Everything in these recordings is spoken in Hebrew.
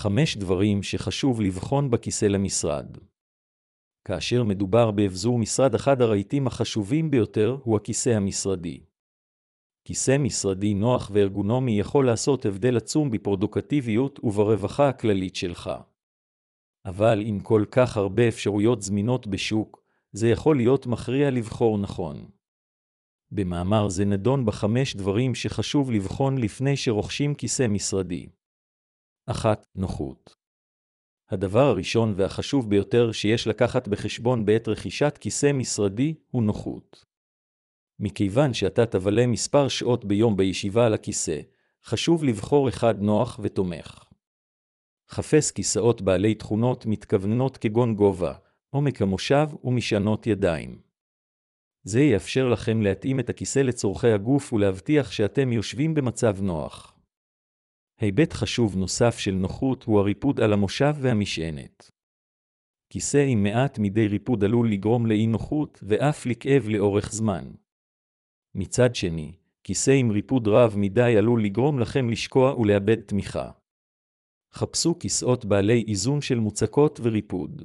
5 דברים שחשוב לבחון בכיסא למשרד. כאשר מדובר באבזור משרד, אחד הרהיטים החשובים ביותר הוא הכיסא המשרדי. כיסא משרדי נוח וארגונומי יכול לעשות הבדל עצום בפרודוקטיביות וברווחה הכללית שלך. אבל עם כל כך הרבה אפשרויות זמינות בשוק, זה יכול להיות מכריע לבחור נכון. במאמר זה נדון ב5 דברים שחשוב לבחון לפני שרוכשים כיסא משרדי. 1. נוחות. הדבר הראשון והחשוב ביותר שיש לקחת בחשבון בעת רכישת כיסא משרדי הוא נוחות. מכיוון שאתה תבלה מספר שעות ביום בישיבה על הכיסא, חשוב לבחור אחד נוח ותומך. חפש כיסאות בעלי תכונות מתכווננות כגון גובה, עומק המושב ומשענות ידיים. זה יאפשר לכם להתאים את הכיסא לצורכי הגוף ולהבטיח שאתם יושבים במצב נוח. היבט חשוב נוסף של נוחות הוא הריפוד על המושב והמשענת. כיסא עם מעט מדי ריפוד עלול לגרום לאי נוחות ואף לכאב לאורך זמן. מצד שני, כיסא עם ריפוד רב מדי עלול לגרום לכם לשקוע ולאבד תמיכה. חפשו כיסאות בעלי איזון של מוצקות וריפוד.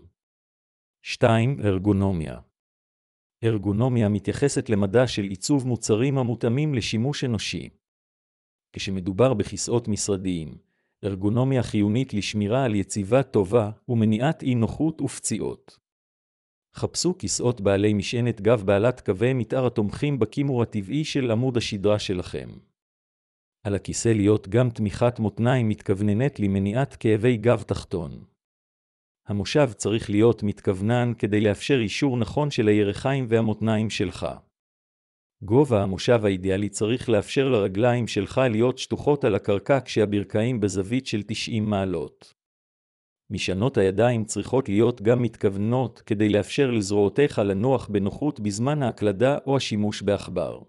2. ארגונומיה. ארגונומיה מתייחסת למדע של עיצוב מוצרים המותאמים לשימוש אנושי. כשמדובר בכיסאות משרדיים, ארגונומיה חיונית לשמירה על יציבה טובה ומניעת אי נוחות ופציעות. חפשו כיסאות בעלי משענת גב בעלת קווי מתאר התומכים בכימור הטבעי של עמוד השדרה שלכם. על הכיסא להיות גם תמיכת מותניים מתכווננת למניעת כאבי גב תחתון. המושב צריך להיות מתכוונן כדי לאפשר אישור נכון של הירכיים והמותניים שלך. גובה המושב האידיאלי צריך לאפשר לרגליים שלך להיות שטוחות על הקרקע כשהברכיים בזווית של 90 מעלות. משענות הידיים צריכות להיות גם מתכוונות כדי לאפשר לזרועותיך לנוח בנוחות בזמן ההקלדה או השימוש בעכבר.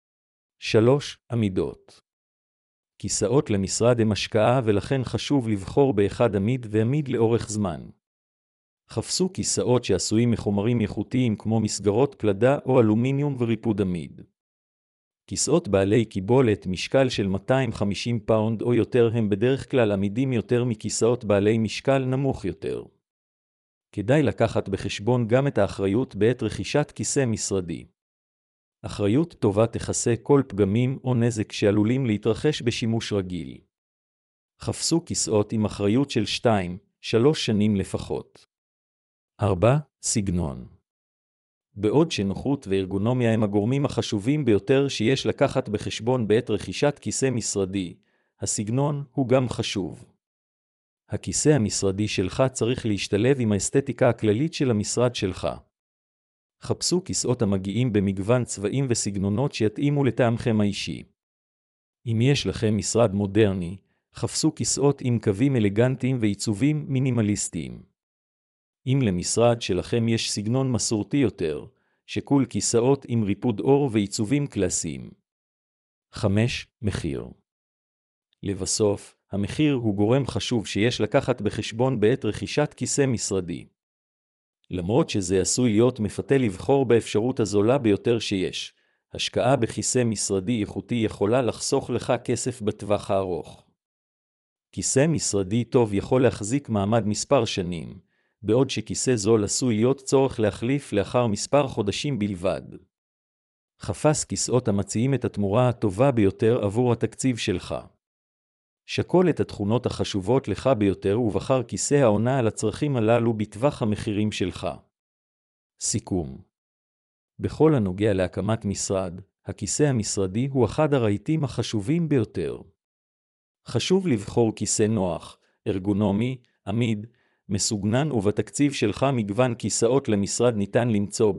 3. עמידות. כיסאות למשרד הם השקעה ולכן חשוב לבחור באחד עמיד ועמיד לאורך זמן. חפשו כיסאות שעשויים מחומרים איכותיים כמו מסגרות פלדה או אלומיניום וריפוד עמיד. כיסאות בעלי קיבולת משקל של 250 פאונד או יותר הם בדרך כלל עמידים יותר מכיסאות בעלי משקל נמוך יותר. כדאי לקחת בחשבון גם את האחריות בעת רכישת כיסא משרדי. אחריות טובה תכסה כל פגמים או נזק שעלולים להתרחש בשימוש רגיל. חפשו כיסאות עם אחריות של 2-3 שנים לפחות. 4. סגנון. בעוד שנוחות וארגונומיה הם הגורמים החשובים ביותר שיש לקחת בחשבון בעת רכישת כיסא משרדי, הסגנון הוא גם חשוב. הכיסא המשרדי שלך צריך להשתלב עם האסתטיקה הכללית של המשרד שלך. חפשו כיסאות המגיעים במגוון צבעים וסגנונות שיתאימו לטעמכם האישי. אם יש לכם משרד מודרני, חפשו כיסאות עם קווים אלגנטיים ועיצובים מינימליסטיים. אם למשרד שלכם יש סגנון מסורתי יותר, שקול כיסאות עם ריפוד אור ועיצובים קלאסיים. 5. מחיר. לבסוף, המחיר הוא גורם חשוב שיש לקחת בחשבון בעת רכישת כיסא משרדי. למרות שזה עשוי להיות מפתה לבחור באפשרות הזולה ביותר שיש, השקעה בכיסא משרדי איכותי יכולה לחסוך לך כסף בטווח הארוך. כיסא משרדי טוב יכול להחזיק מעמד מספר שנים, בעוד שכיסא זול עשוי להיות צורך להחליף לאחר מספר חודשים בלבד. חפש כיסאות המציעים את התמורה הטובה ביותר עבור התקציב שלך. שקול את התכונות החשובות לך ביותר ובחר כיסא העונה על הצרכים הללו בטווח המחירים שלך. סיכום. בכל הנוגע להקמת משרד, הכיסא המשרדי הוא אחד הרהיטים החשובים ביותר. חשוב לבחור כיסא נוח, ארגונומי, עמיד, מסוגנן ובתקציב שלך מגוון כיסאות למשרד ניתן למצוא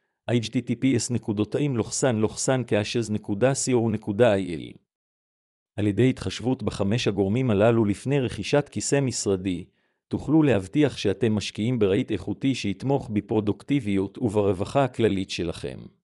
https://cashes.co.il. על ידי התחשבות ב5 הגורמים הללו לפני רכישת כיסא משרדי, תוכלו להבטיח שאתם משקיעים ברהיט איכותי שיתמוך בפרודוקטיביות וברווחה הכללית שלכם.